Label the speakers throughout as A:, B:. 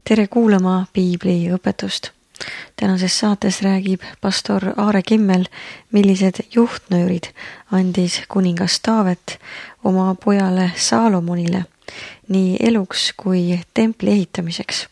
A: Tere kuulama Piibli õpetust. Tänases saates räägib pastor Aare Kimmel, millised juhtnöörid andis kuningas Taavet oma pojale Saalomonile nii eluks kui templi ehitamiseks.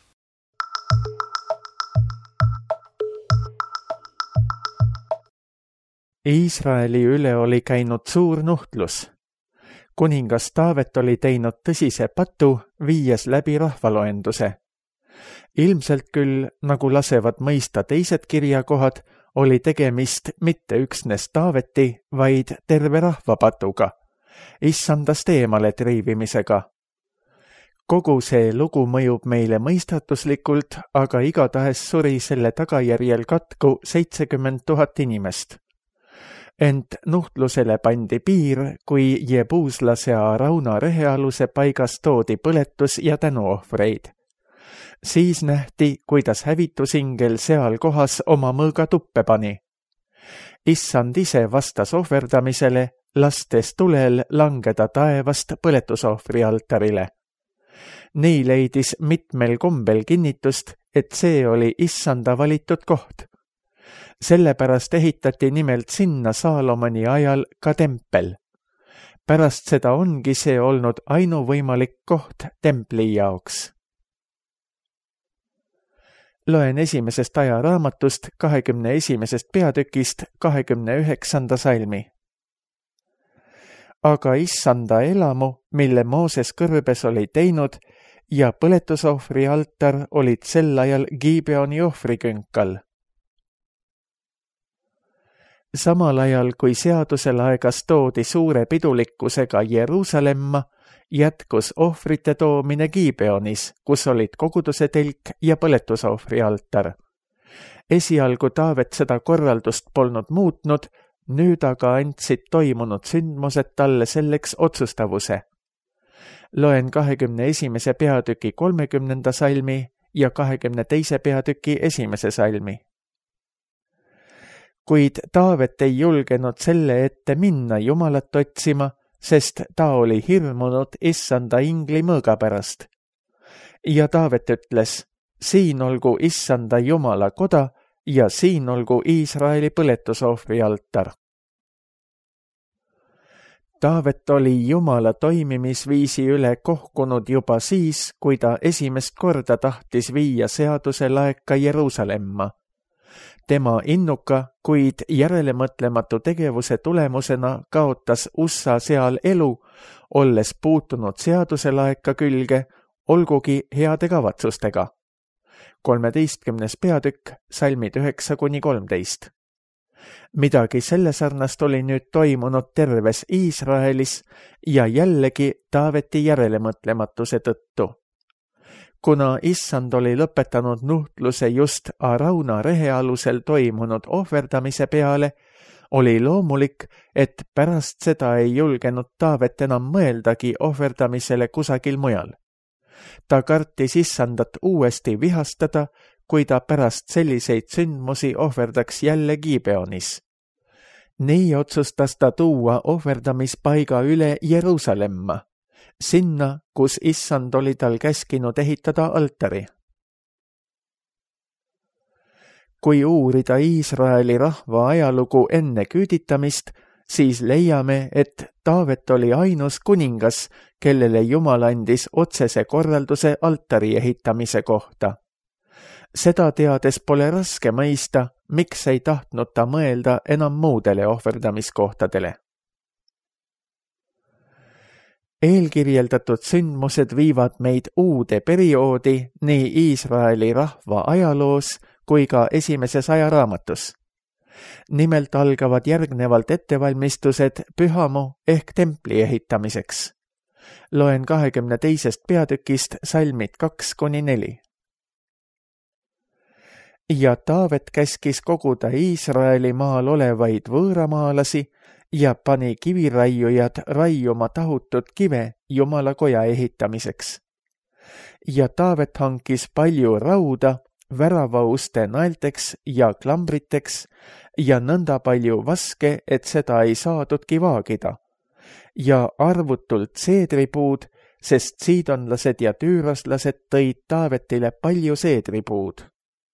B: Iisraeli üle oli käinud suur nuhtlus. Kuningas Taavet oli teinud tõsise patu, viies läbi rahvaloenduse. Ilmselt küll, nagu lasevad mõista teised kirjakohad, oli tegemist mitte üksnes Taaveti, vaid terve rahvapatuga, issandast eemale triivimisega. Kogu see lugu mõjub meile mõistatuslikult, aga igatahes suri selle tagajärjel katku 70 000 inimest. Ent nuhtlusele pandi piir, kui jebuuslase Arauna rehealuse paigas toodi põletus- ja tänuohvreid. Siis nähti, kuidas hävitusingel seal kohas oma mõõga tuppe pani. Issand ise vastas ohverdamisele, lastes tulel langeda taevast põletusohvri altarile. Nii leidis mitmel kombel kinnitust, et see oli issanda valitud koht. Sellepärast ehitati nimelt sinna Saalomoni ajal ka tempel. Pärast seda ongi see olnud ainuvõimalik koht templi jaoks. Loen esimesest ajaraamatust 21. peatükist 29. salmi. Aga issanda elamu, mille Mooses kõrbes oli teinud, ja põletusohvri altar olid sel ajal Gibeoni ohvrikünkal. Samal ajal, kui seadusel aegas toodi suure pidulikkusega Jeruusalemma, jätkus ohvrite toomine Gibeonis, kus olid koguduse telk ja põletusohvri altar. Esialgu Taavet seda korraldust polnud muutnud, nüüd aga andsid toimunud sündmused talle selleks otsustavuse. Loen 21. peatüki 30. salmi ja 22. peatüki 1. salmi. Kuid Taavet ei julgenud selle ette minna Jumalat otsima, sest ta oli hirmunud issanda ingli mõõga pärast. Ja Taavet ütles, siin olgu issanda Jumala koda ja siin olgu Iisraeli põletusohvri altar. Taavet oli Jumala toimimisviisi üle kohkunud juba siis, kui ta esimest korda tahtis viia seaduse laeka Jeruusalemma. Tema innuka, kuid järelemõtlematu tegevuse tulemusena kaotas USA seal elu, olles puutunud seaduse laeka külge, olgugi heade kavatsustega. 13. peatükk, salmid 9-13. Midagi selle sarnast oli nüüd toimunud terves Iisraelis ja jällegi Taaveti järelemõtlematuse tõttu. Kuna issand oli lõpetanud nuhtluse just Arauna rehealusel toimunud ohverdamise peale, oli loomulik, et pärast seda ei julgenud Taavet enam mõeldagi ohverdamisele kusagil mujal. Ta kartis issandat uuesti vihastada, kui ta pärast selliseid sündmusi ohverdaks jälle Gibeonis. Nii otsustas ta tuua ohverdamispaiga üle Jeruusalemma, sinna, kus issand oli tal käskinud ehitada altari. Kui uurida Iisraeli rahva ajalugu enne küüditamist, siis leiame, et Taavet oli ainus kuningas, kellele Jumal andis otsese korralduse altari ehitamise kohta. Seda teades pole raske mõista, miks ei tahtnud ta mõelda enam muudele ohverdamiskohtadele. Eelkirjeldatud sündmused viivad meid uude perioodi nii Iisraeli rahva ajaloos kui ka esimeses ajaraamatus. Nimelt algavad järgnevalt ettevalmistused pühamu ehk templi ehitamiseks. Loen 22. peatükist salmid 2-4. Ja Taavet käskis koguda Iisraeli maal olevaid võõramaalasi ja pani kiviraiujad raiuma tahutud kive Jumala koja ehitamiseks. Ja Taavet hankis palju rauda väravauste naelteks ja klambriteks ja nõnda palju vaske, et seda ei saadudki vaagida. Ja arvutult seedripuud, sest siidonlased ja tüüroslased tõid Taavetile palju seedripuud.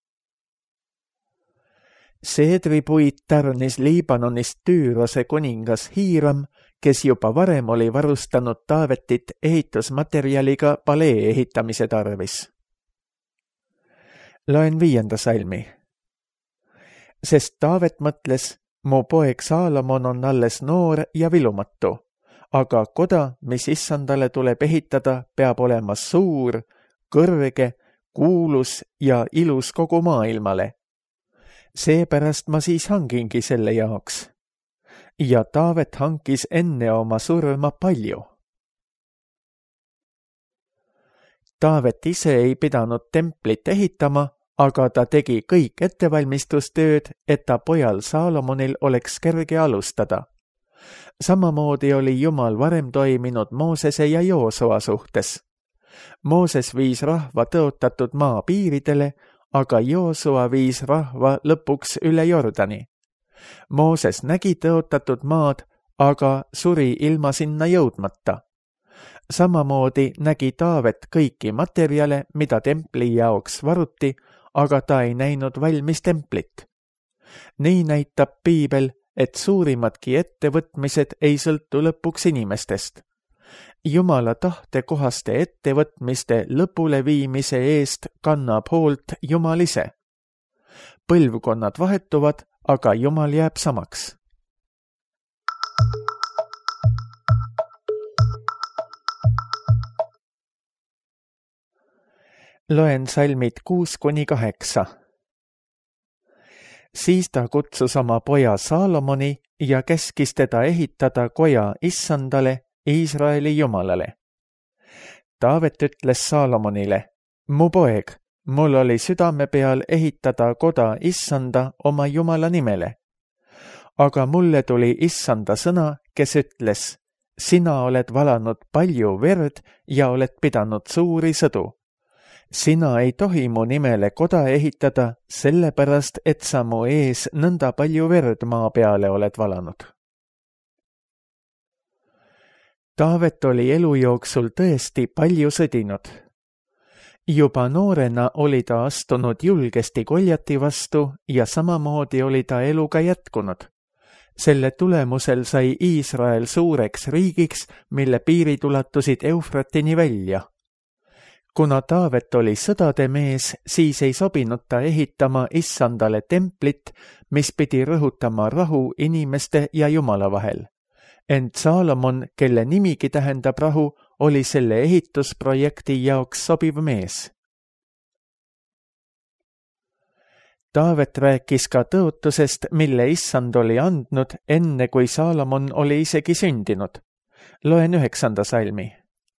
B: Seedripuid tarnis Liibanonist Tüürose kuningas Hiiram, kes juba varem oli varustanud Taavetit ehitusmaterjaliga palee ehitamise tarvis. Loen 5. salmi. Sest Taavet mõtles, mu poeg Saalomon on alles noor ja vilumatu, aga koda, mis issandale tuleb ehitada, peab olema suur, kõrge, kuulus ja ilus kogu maailmale. Seepärast ma siis hangingi selle jaoks. Ja Taavet hankis enne oma surma palju. Taavet ise ei pidanud templit ehitama, aga ta tegi kõik ettevalmistustööd, et ta pojal Saalomonil oleks kerge alustada. Samamoodi oli Jumal varem toiminud Moosese ja Joosua suhtes. Mooses viis rahva tõotatud maa piiridele, aga Joosua viis rahva lõpuks üle Jordani. Mooses nägi tõotatud maad, aga suri ilma sinna jõudmata. Samamoodi nägi Taavet kõiki materjale, mida templi jaoks varuti, aga ta ei näinud valmis templit. Nii näitab piibel, et suurimadki ettevõtmised ei sõltu lõpuks inimestest. Jumala tahte kohaste ettevõtmiste lõpule viimise eest kannab hoolt Jumal ise. Põlvkonnad vahetuvad, aga Jumal jääb samaks. Loen salmid 6-8. Siis ta kutsus oma poja Saalomoni ja käskis teda ehitada koja issandale, Iisraeli Jumalale. Taavet ütles Saalomonile, mu poeg, mul oli südame peal ehitada koda issanda oma Jumala nimele. Aga mulle tuli issanda sõna, kes ütles, sina oled valanud palju verd ja oled pidanud suuri sõdu. Sina ei tohi mu nimele koda ehitada, sellepärast, et sa mu ees nõnda palju verd maa peale oled valanud. Taavet oli elu jooksul tõesti palju sõdinud. Juba noorena oli ta astunud julgesti Goljati vastu ja samamoodi oli ta eluga jätkunud. Selle tulemusel sai Iisrael suureks riigiks, mille piirid ulatusid Eufratini välja. Kuna Taavet oli sõdade mees, siis ei sobinud ta ehitama issandale templit, mis pidi rõhutama rahu inimeste ja Jumala vahel. Ent Saalomon, kelle nimigi tähendab rahu, oli selle ehitusprojekti jaoks sobiv mees. Taavet rääkis ka tõotusest, mille issand oli andnud, enne kui Saalomon oli isegi sündinud. Loen 9. salmi.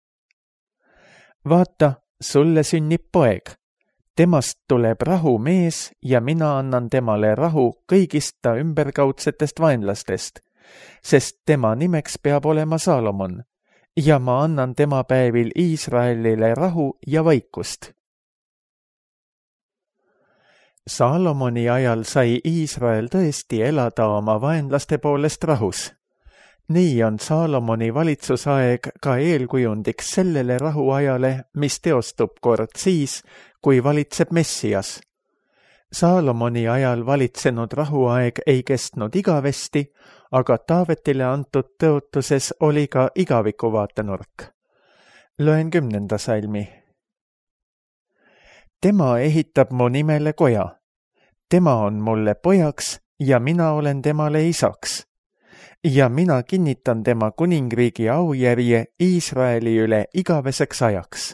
B: Vaata, sulle sünnib poeg. Temast tuleb rahu mees ja mina annan temale rahu kõigist ta ümberkaudsetest vaenlastest, sest tema nimeks peab olema Saalomon ja ma annan tema päevil Iisraelile rahu ja vaikust. Saalomoni ajal sai Iisrael tõesti elada oma vaenlaste poolest rahus. Nii on Saalomoni valitsusaeg ka eelkujundiks sellele rahuajale, mis teostub kord siis, kui valitseb Messias. Saalomoni ajal valitsenud rahuaeg ei kestnud igavesti, aga Taavetile antud tõotuses oli ka igaviku vaatenurk. Loen 10. salmi. Tema ehitab mu nimele koja. Tema on mulle pojaks ja mina olen temale isaks. Ja mina kinnitan tema kuningriigi aujärje Iisraeli üle igaveseks ajaks.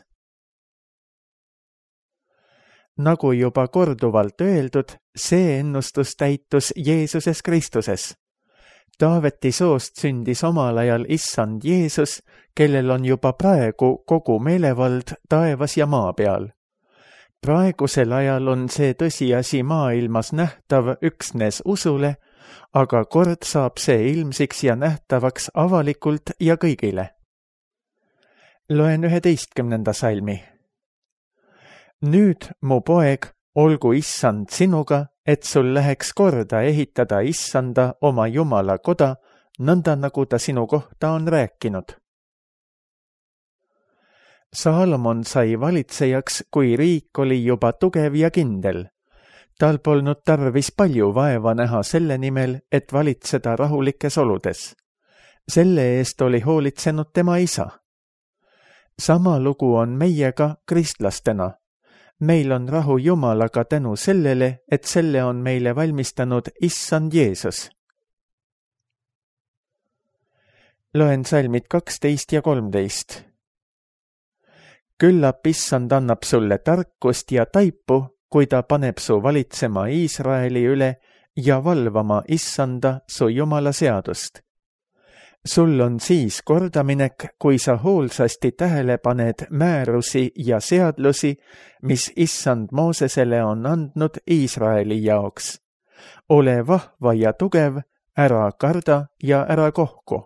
B: Nagu juba korduvalt öeldud, see ennustus täitus Jeesuses Kristuses. Taaveti soost sündis omal ajal issand Jeesus, kellel on juba praegu kogu meelevald taevas ja maa peal. Praegusel ajal on see tõsiasi maailmas nähtav üksnes usule, aga kord saab see ilmsiks ja nähtavaks avalikult ja kõigile. Loen 11. salmi. Nüüd, mu poeg, olgu issand sinuga, et sul läheks korda ehitada issanda oma Jumala koda, nõnda nagu ta sinu kohta on rääkinud. Saalomon sai valitsejaks, kui riik oli juba tugev ja kindel. Tal polnud tarvis palju vaeva näha selle nimel, et valitseda rahulikes oludes. Selle eest oli hoolitsenud tema isa. Sama lugu on meiega kristlastena. Meil on rahu Jumalaga tänu sellele, et selle on meile valmistanud Issand Jeesus. Loen salmid 12 ja 13. Küllap Issand annab sulle tarkust ja taipu, kui ta paneb su valitsema Iisraeli üle ja valvama Issanda su Jumala seadust. Sul on siis kordaminek, kui sa hoolsasti tähele paned määrusi ja seadlusi, mis Issand Moosesele on andnud Iisraeli jaoks. Ole vahva ja tugev, ära karda ja ära kohku.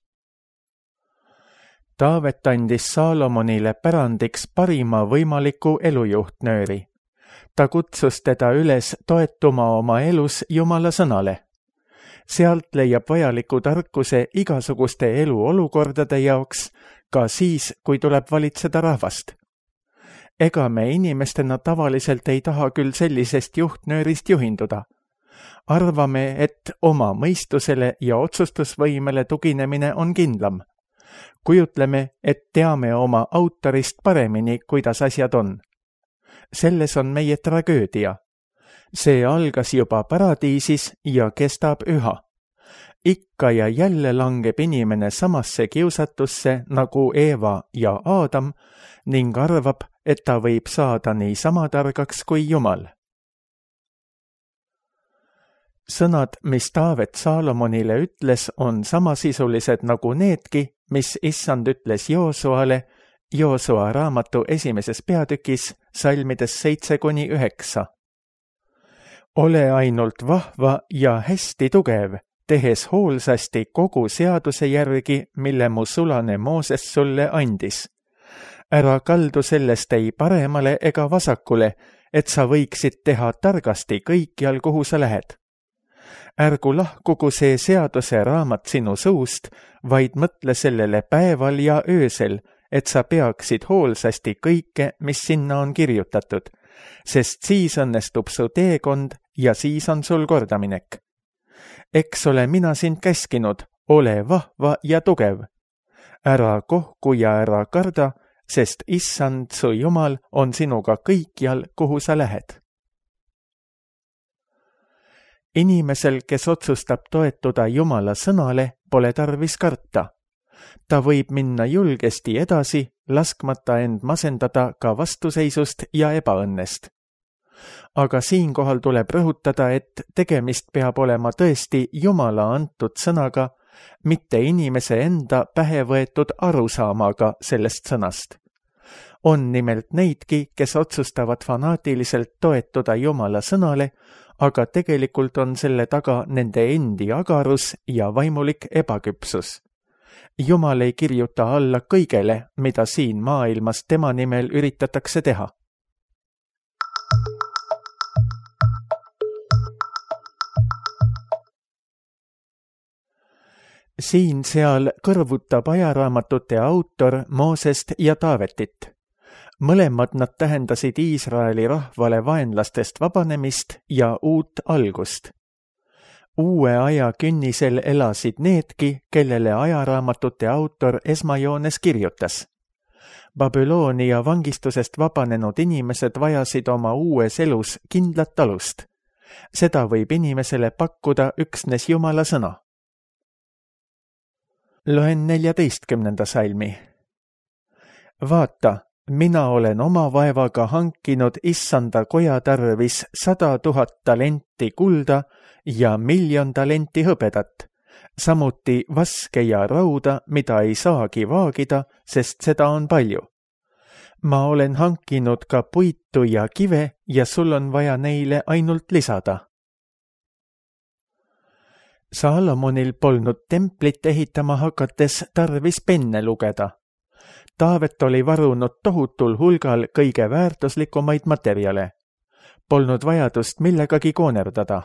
B: Taavet andis Saalomonile pärandiks parima võimaliku elujuhtnööri. Ta kutsus teda üles toetuma oma elus Jumala sõnale. Sealt leiab vajaliku tarkuse igasuguste eluolukordade jaoks, ka siis, kui tuleb valitseda rahvast. Ega me inimestena tavaliselt ei taha küll sellisest juhtnöörist juhinduda. Arvame, et oma mõistusele ja otsustusvõimele tuginemine on kindlam. Kujutleme, et teame oma autorist paremini, kuidas asjad on. Selles on meie tragöödia. See algas juba paradiisis ja kestab üha. Ikka ja jälle langeb inimene samasse kiusatusse nagu Eeva ja Aadam ning arvab, et ta võib saada nii sama targaks kui Jumal. Sõnad, mis Taavet Saalomonile ütles, on samasisulised nagu needki, mis Issand ütles Joosuale, Joosua raamatu 1. peatükis, salmides 7-9. Ole ainult vahva ja hästi tugev, tehes hoolsasti kogu seaduse järgi, mille mu sulane Mooses sulle andis. Ära kaldu sellest ei paremale ega vasakule, et sa võiksid teha targasti kõikjal, kuhu sa lähed. Ärgu lahkugu see seaduse raamat sinu suust, vaid mõtle sellele päeval ja öösel, et sa peaksid hoolsasti kõike, mis sinna on kirjutatud, sest siis õnnestub su teekond ja siis on sul kordaminek. Eks ole mina sind käskinud, ole vahva ja tugev. Ära kohku ja ära karda, sest Issand su Jumal on sinuga kõikjal, kuhu sa lähed. Inimesel, kes otsustab toetuda Jumala sõnale, pole tarvis karta. Ta võib minna julgesti edasi, laskmata end masendada ka vastuseisust ja ebaõnnest. Aga siinkohal tuleb rõhutada, et tegemist peab olema tõesti Jumala antud sõnaga, mitte inimese enda pähe võetud arusaamaga sellest sõnast. On nimelt neidki, kes otsustavad fanaatiliselt toetuda Jumala sõnale, aga tegelikult on selle taga nende endi agarus ja vaimulik ebaküpsus. Jumal ei kirjuta alla kõigele, mida siin maailmas tema nimel üritatakse teha. Siin-seal kõrvutab ajaraamatute autor Moosest ja Taavetit. Mõlemad nad tähendasid Iisraeli rahvale vaenlastest vabanemist ja uut algust. Uue aja künnisel elasid needki, kellele ajaraamatute autor esmajoones kirjutas. Babyloonia vangistusest vabanenud inimesed vajasid oma uues elus kindlat alust. Seda võib inimesele pakkuda üksnes Jumala sõna. Loen 14. salmi. Vaata, mina olen oma vaevaga hankinud Issanda koja tarvis 100 000 talenti kulda ja 1 000 000 talenti hõbedat, samuti vaske ja rauda, mida ei saagi vaagida, sest seda on palju. Ma olen hankinud ka puitu ja kive ja sul on vaja neile ainult lisada. Saalomonil polnud templit ehitama hakates tarvis penne lugeda. Taavet oli varunud tohutul hulgal kõige väärtuslikumaid materjale. Polnud vajadust millegagi koonerdada.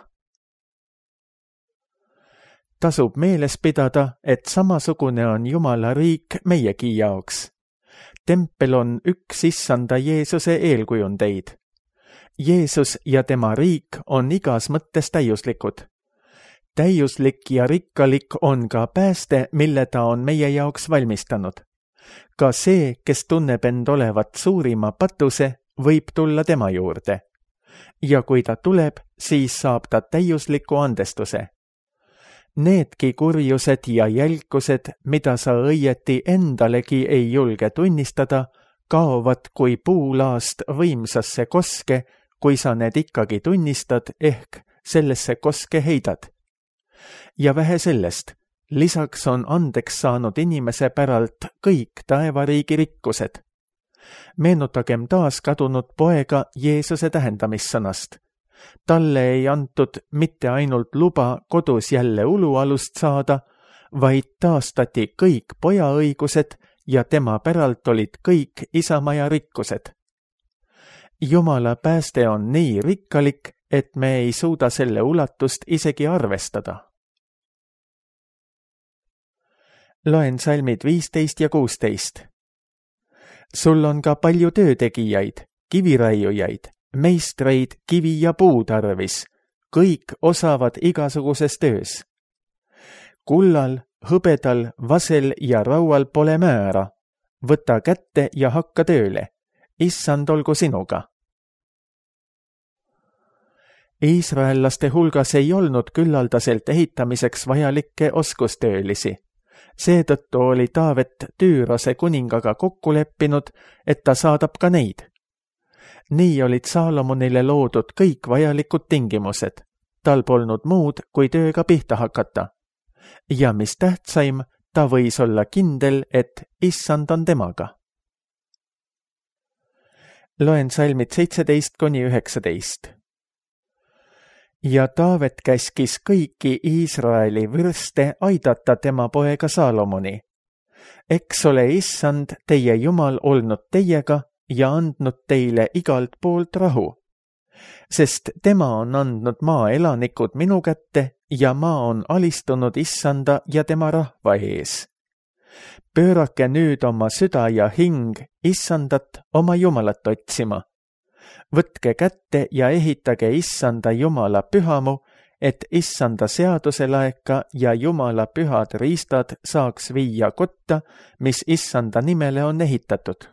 B: Tasub meeles pidada, et samasugune on Jumala riik meiegi jaoks. tempel on üks issanda Jeesuse eelkujundeid. Jeesus ja tema riik on igas mõttes täiuslikud. Täiuslik ja rikkalik on ka pääste, mille ta on meie jaoks valmistanud. Ka see, kes tunneb end olevat suurima patuse, võib tulla tema juurde. Ja kui ta tuleb, siis saab ta täiusliku andestuse. Needki kurjused ja jälkused, mida sa õieti endalegi ei julge tunnistada, kaovad kui puulaast võimsasse koske, kui sa need ikkagi tunnistad ehk sellesse koske heidad. Ja vähe sellest, lisaks on andeks saanud inimese päralt kõik taevariigi rikkused. Meenutagem taas kadunud poega Jeesuse tähendamissõnast. Talle ei antud mitte ainult luba kodus jälle ulualust saada, vaid taastati kõik poja õigused ja tema päralt olid kõik isamaja rikkused. Jumala pääste on nii rikkalik, et me ei suuda selle ulatust isegi arvestada. Loen salmid 15 ja 16. Sul on ka palju töötegijaid, kiviraiujaid, meistreid kivi ja puu tarvis, kõik osavad igasuguses töös. Kullal, hõbedal, vasel ja raual pole määra. Võta kätte ja hakka tööle. Issand olgu sinuga. Iisraellaste hulgas ei olnud küllaldaselt ehitamiseks vajalikke oskustöölisi. Seetõttu oli Taavet Tüürose kuningaga kokku leppinud, et ta saadab ka neid. Nii olid Saalomonile loodud kõik vajalikud tingimused. Tal polnud muud, kui tööga pihta hakata. Ja mis tähtsaim, ta võis olla kindel, et issand on temaga. Loen salmid 17–19. Ja Taavet käskis kõiki Iisraeli vürste aidata tema poega Saalomoni. Eks ole issand teie Jumal olnud teiega ja andnud teile igalt poolt rahu. Sest tema on andnud maa elanikud minu kätte ja maa on alistunud issanda ja tema rahva ees. Pöörake nüüd oma süda ja hing issandat oma Jumalat otsima. Võtke kätte ja ehitage issanda Jumala pühamu, et issanda seaduselaeka ja Jumala pühad riistad saaks viia kotta, mis issanda nimele on ehitatud.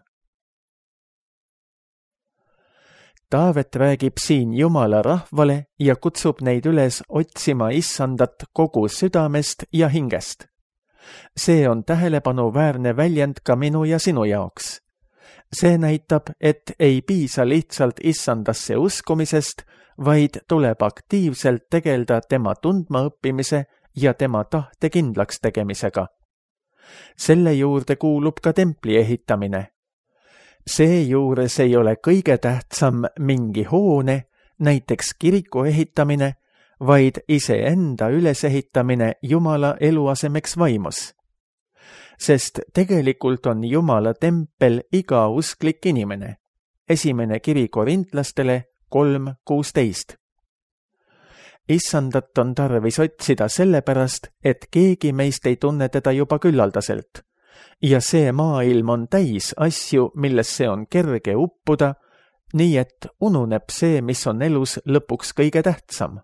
B: Taavet räägib siin Jumala rahvale ja kutsub neid üles otsima issandat kogu südamest ja hingest. See on tähelepanuväärne väljend ka minu ja sinu jaoks. See näitab, et ei piisa lihtsalt issandasse uskumisest, vaid tuleb aktiivselt tegelda tema tundmaõppimise ja tema tahte kindlaks tegemisega. Selle juurde kuulub ka templi ehitamine. Seejuures ei ole kõige tähtsam mingi hoone, näiteks kiriku ehitamine, vaid iseenda ülesehitamine Jumala eluasemeks vaimus. Sest tegelikult on Jumala tempel iga usklik inimene. Esimene kiri Korintlastele 3:16. Issandat on tarvis otsida sellepärast, et keegi meist ei tunne teda juba küllaldaselt. Ja see maailm on täis asju, millesse on kerge uppuda, nii et ununeb see, mis on elus lõpuks kõige tähtsam.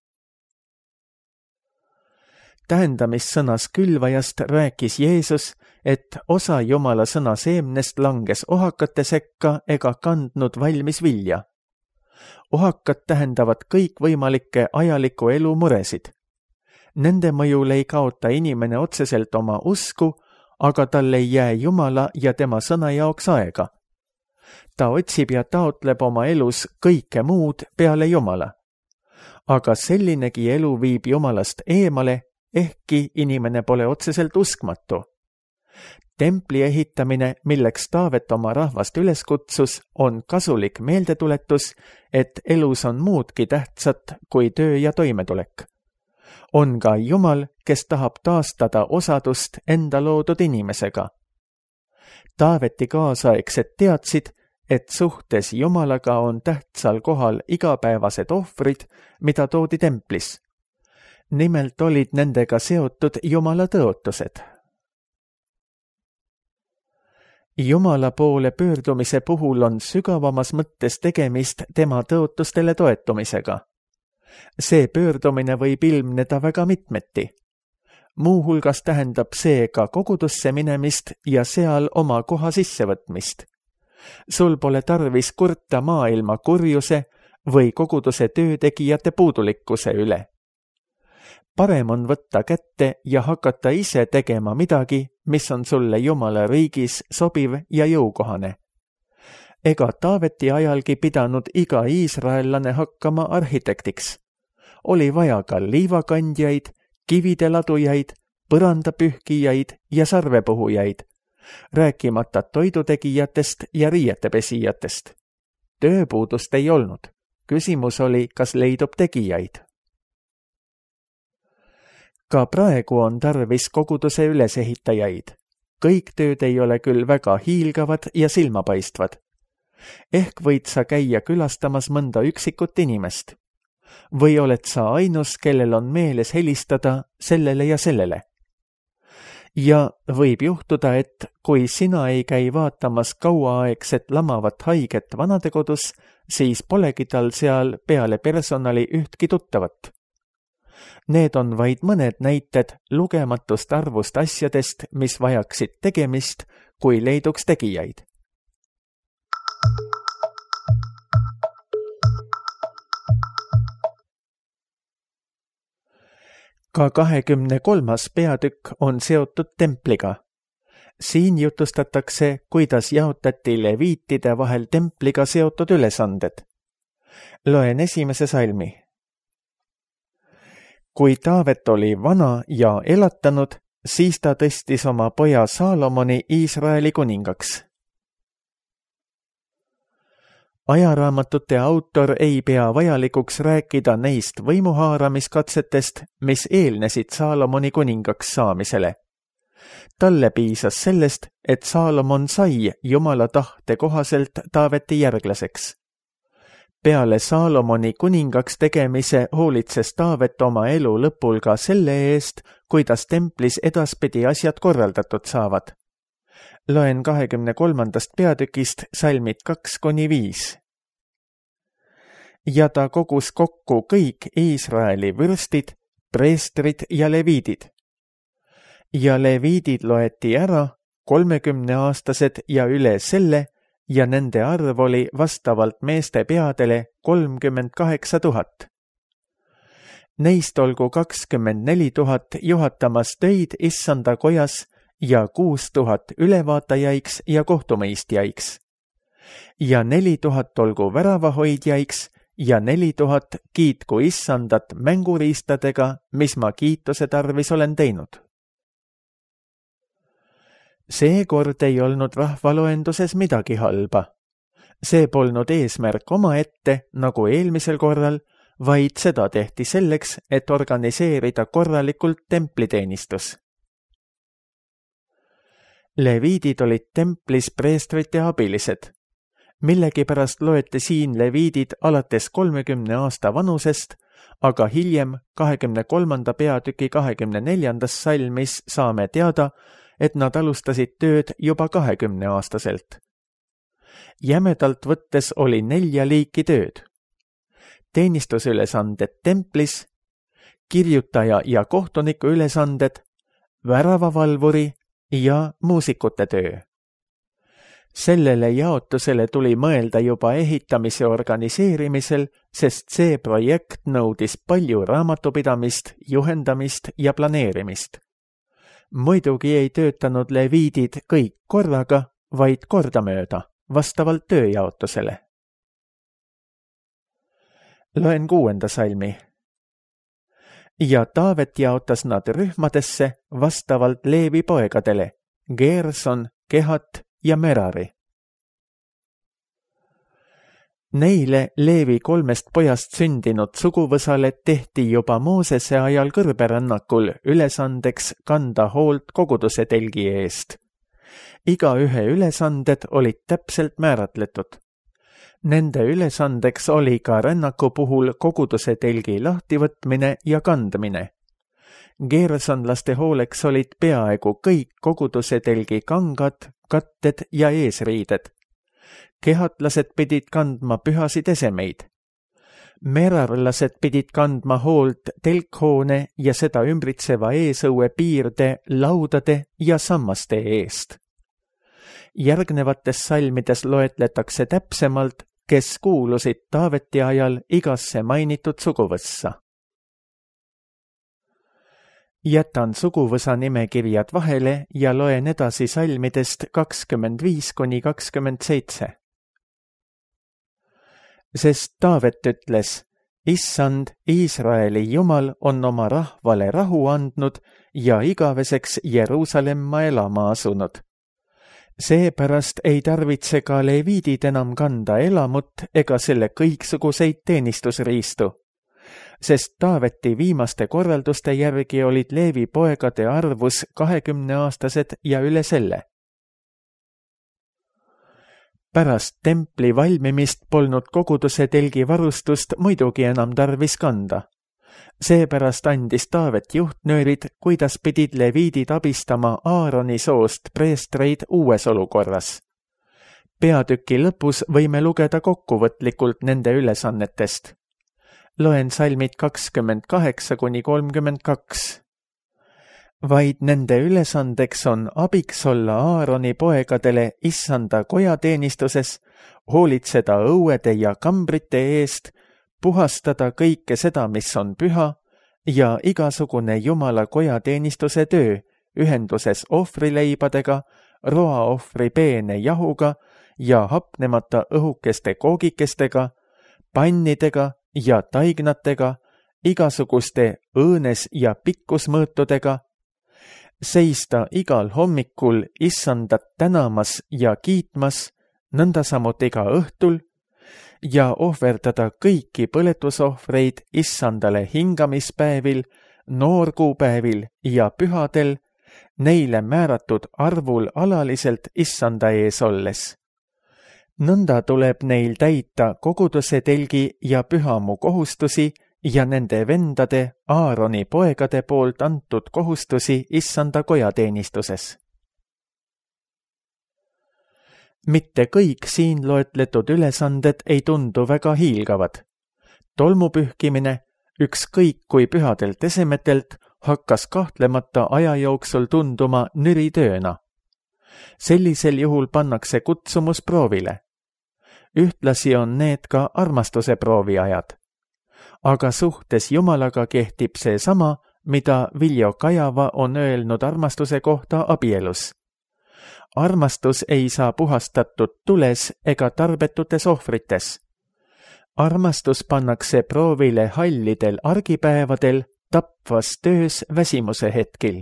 B: Tähendamissõnas külvajast rääkis Jeesus, et osa Jumala sõna seemnest langes ohakate sekka ega kandnud valmis vilja. Ohakad tähendavad kõikvõimalikke ajaliku elu muresid. Nende mõjul ei kaota inimene otseselt oma usku, aga tal ei jää Jumala ja tema sõna jaoks aega. Ta otsib ja taotleb oma elus kõike muud peale Jumala. Aga sellinegi elu viib Jumalast eemale, ehkki inimene pole otseselt uskmatu. Templi ehitamine, milleks Taavet oma rahvast üles kutsus, on kasulik meeldetuletus, et elus on muudki tähtsat kui töö ja toimetulek. On ka Jumal, kes tahab taastada osadust enda loodud inimesega. Taaveti kaasaegsed teadsid, et suhtes Jumalaga on tähtsal kohal igapäevased ohvrid, mida toodi templis. Nimelt olid nendega seotud Jumala tõotused. Jumala poole pöördumise puhul on sügavamas mõttes tegemist tema tõotustele toetumisega. See pöördumine võib ilmneda väga mitmeti. Muuhulgas tähendab see ka kogudusse minemist ja seal oma koha sissevõtmist. Sul pole tarvis kurta maailma kurjuse või koguduse töötegijate puudulikkuse üle. Parem on võtta kätte ja hakata ise tegema midagi, mis on sulle Jumala riigis sobiv ja jõukohane. Ega Taaveti ajalgi pidanud iga iisraellane hakkama arhitektiks. Oli vaja ka liivakandjaid, kivide ladujaid, põrandapühkijaid ja sarvepuhujaid, rääkimata toidutegijatest ja riietepesijatest. Tööpuudust ei olnud. Küsimus oli, kas leidub tegijaid. Ka praegu on tarvis koguduse ülesehitajaid. Kõik tööd ei ole küll väga hiilgavad ja silmapaistvad. Ehk võid sa käia külastamas mõnda üksikut inimest. Või oled sa ainus, kellel on meeles helistada sellele ja sellele. Ja võib juhtuda, et kui sina ei käi vaatamas kauaaegset lamavat haiget vanadekodus, siis polegi tal seal peale personali ühtki tuttavat. Need on vaid mõned näited lugematust arvust asjadest, mis vajaksid tegemist, kui leiduks tegijaid. Ka 23. peatükk on seotud templiga. Siin jutustatakse, kuidas jaotati leviitide vahel templiga seotud ülesanded. Loen 1. salmi. Kui Taavet oli vana ja elatanud, siis ta tõstis oma poja Saalomoni Iisraeli kuningaks. Ajaraamatute autor ei pea vajalikuks rääkida neist võimuhaaramiskatsetest, mis eelnesid Saalomoni kuningaks saamisele. Talle piisas sellest, et Saalomon sai Jumala tahte kohaselt Taaveti järglaseks. Peale Saalomoni kuningaks tegemise hoolitses Taavet oma elu lõpul ka selle eest, kuidas templis edaspidi asjad korraldatud saavad. Loen 23. peatükist salmid 2-5. Ja ta kogus kokku kõik Iisraeli vürstid, preestrid ja leviidid. Ja leviidid loeti ära 30-aastased ja üle selle, ja nende arv oli vastavalt meeste peadele 38 000. Neist olgu 24 000 juhatamas töid issanda kojas ja 6 000 ülevaatajaiks ja kohtumõistjaiks. Ja 4 000 olgu väravahoidjaiks ja 4 000 kiitku issandat mänguriistadega, mis ma kiituse tarvis olen teinud. Seekord ei olnud rahvaloenduses midagi halba. See polnud eesmärk omaette, nagu eelmisel korral, vaid seda tehti selleks, et organiseerida korralikult templiteenistus. Leviidid olid templis preestrite abilised. Millegipärast loete siin leviidid alates 30 aasta vanusest, aga hiljem 23. peatüki 24. salmis saame teada, et nad alustasid tööd juba 20-aastaselt. Jämedalt võttes oli 4 liiki tööd. Teenistusülesanded templis, kirjutaja ja kohtuniku ülesanded, väravavalvuri ja muusikute töö. Sellele jaotusele tuli mõelda juba ehitamise organiseerimisel, sest see projekt nõudis palju raamatupidamist, juhendamist ja planeerimist. Muidugi ei töötanud leviidid kõik korraga, vaid kordamööda, vastavalt tööjaotusele. Loen 6. salmi. Ja Taavet jaotas nad rühmadesse vastavalt Leevi poegadele, Geerson, Kehat ja Merari. Neile Leevi 3 pojast sündinud suguvõsale tehti juba Moosese ajal kõrberännakul ülesandeks kanda hoolt koguduse telgi eest. Igaühe ülesanded olid täpselt määratletud. Nende ülesandeks oli ka rännaku puhul koguduse telgi lahtivõtmine ja kandmine. Geersonlaste hooleks olid peaaegu kõik koguduse telgi kangad, katted ja eesriided. Kehatlased pidid kandma pühasid esemeid. Merarlased pidid kandma hoolt telkhoone ja seda ümbritseva eesõue piirde, laudade ja sammaste eest. Järgnevates salmides loetletakse täpsemalt, kes kuulusid Taaveti ajal igasse mainitud suguvõssa. Jätan suguvõsa nimekirjad vahele ja loen edasi salmidest 25–27. Sest Taavet ütles, Issand, Iisraeli Jumal on oma rahvale rahu andnud ja igaveseks Jeruusalemma elama asunud. Seepärast ei tarvitse ka leviidid enam kanda elamut ega selle kõiksuguseid teenistusriistu, sest Taaveti viimaste korralduste järgi olid Leevi poegade arvus 20-aastased ja üle selle. Pärast templi valmimist polnud koguduse telgi varustust muidugi enam tarvis kanda. Seepärast andis Taavet juhtnöörid, kuidas pidid leviidid abistama Aaroni soost preestreid uues olukorras. Peatüki lõpus võime lugeda kokkuvõtlikult nende ülesannetest. Loen salmid 28–32. Vaid nende ülesandeks on abiks olla Aaroni poegadele Issanda kojateenistuses, hoolitseda õuede ja kambrite eest, puhastada kõike seda, mis on püha, ja igasugune Jumala kojateenistuse töö ühenduses ohvrileibadega, roaohvri peene jahuga ja hapnemata õhukeste koogikestega, pannidega ja taignatega, igasuguste õõnes- ja pikkusmõõtudega, seista igal hommikul Issandat tänamas ja kiitmas, nõnda samuti ka õhtul, ja ohverdada kõiki põletusohvreid Issandale hingamispäevil, noorkuupäevil ja pühadel, neile määratud arvul alaliselt Issanda ees olles. Nõnda tuleb neil täita koguduse telgi ja pühamu kohustusi ja nende vendade Aaroni poegade poolt antud kohustusi Issanda kojateenistuses. Mitte kõik siin loetletud ülesanded ei tundu väga hiilgavad. Tolmupühkimine, ükskõik kui pühadelt esemetelt, hakkas kahtlemata aja jooksul tunduma nüritööna. Sellisel juhul pannakse kutsumus proovile. Ühtlasi on need ka armastuse prooviajad. Aga suhtes Jumalaga kehtib see sama, mida Viljo Kajava on öelnud armastuse kohta abielus. Armastus ei saa puhastatud tules ega tarbetutes ohvrites. Armastus pannakse proovile hallidel argipäevadel, tapvas töös väsimuse hetkil.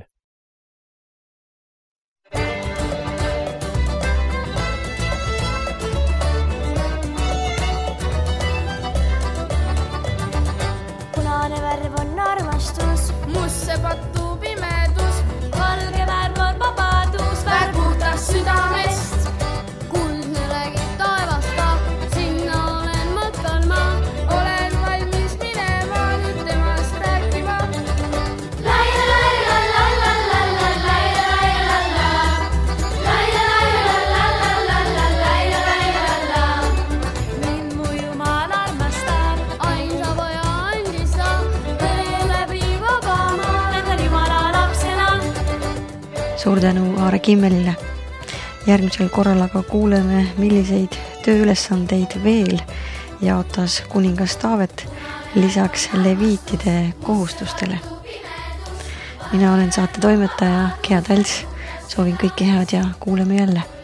C: Punane värv on armastus,
D: must see patu pimedus,
C: valge värv on vabadus,
D: värv puhtast südamest.
C: kuldne räägib taevast ka, sinna olen mõttel ma.
D: Olen valmis minema nüüd temast rääkima.
C: Mind mu Jumal armastab, ainsa poja andis ta, vee läbi vaba ma lendan Jumala lapsena.
A: Suur tänu Aare Kimmelile. Järgmisel korral aga kuuleme, milliseid tööülesandeid veel jaotas kuningas Taavet lisaks leviitide kohustustele. Mina olen saate toimetaja Gea Tals. Soovin kõike head ja kuuleme jälle.